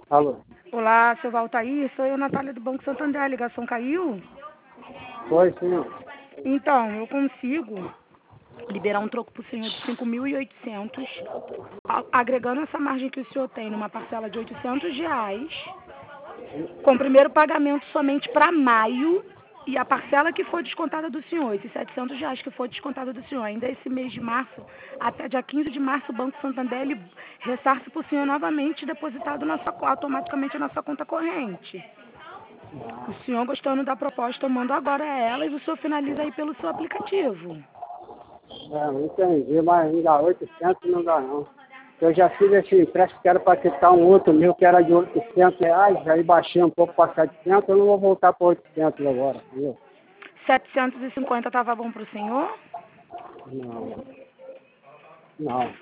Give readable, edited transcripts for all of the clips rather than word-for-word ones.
Alô? Olá, seu Valtair, sou eu, Natália do Banco Santander. A ligação caiu? Foi, senhor. Então, eu consigo liberar um troco para o senhor de 5.800, agregando essa margem que o senhor tem numa parcela de R$ 800, com o primeiro pagamento somente para maio, e a parcela que for descontada do senhor, esses R$ 700 que for descontada do senhor, ainda esse mês de março, até dia 15 de março, o Banco Santander ele ressarce para o senhor novamente depositado automaticamente na sua conta corrente. O senhor gostando da proposta, eu mando agora ela e o senhor finaliza aí pelo seu aplicativo. Não entendi, mas ainda 800 não dá não. Eu já fiz esse empréstimo que era para quitar um outro meu que era de R$ 800, aí baixei um pouco para 700, eu não vou voltar para 800 agora, entendeu? 750 estava bom para o senhor? Não, não.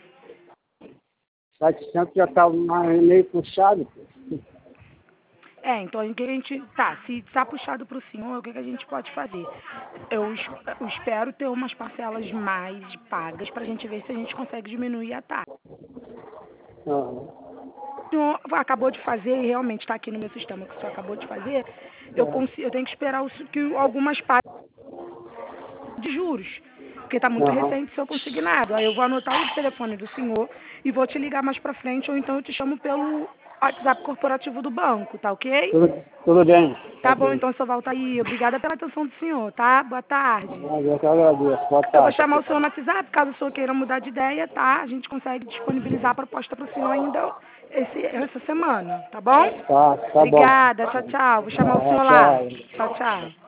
700 já está meio puxado, pô. Então o que a gente. Tá, se está puxado para o senhor, o que a gente pode fazer? Eu espero ter umas parcelas mais pagas para a gente ver se a gente consegue diminuir a taxa. Aham. O senhor acabou de fazer, e realmente está aqui no meu sistema que o senhor acabou de fazer, eu tenho que esperar algumas partes de juros, porque está muito Aham. recente seu consignado. Aí eu vou anotar o telefone do senhor e vou te ligar mais para frente, ou então eu te chamo pelo WhatsApp corporativo do banco, tá ok? Tudo bem. Tá bom, Ok. então, seu Valtair. Obrigada pela atenção do senhor, tá? Boa tarde. Eu que agradeço. Boa Eu vou tarde. chamar o senhor no WhatsApp, caso o senhor queira mudar de ideia, tá? A gente consegue disponibilizar a proposta para o senhor ainda essa semana, tá bom? Tá bom. Obrigada, tchau, tchau. Vou chamar o senhor lá. Tchau. Tchau, tchau.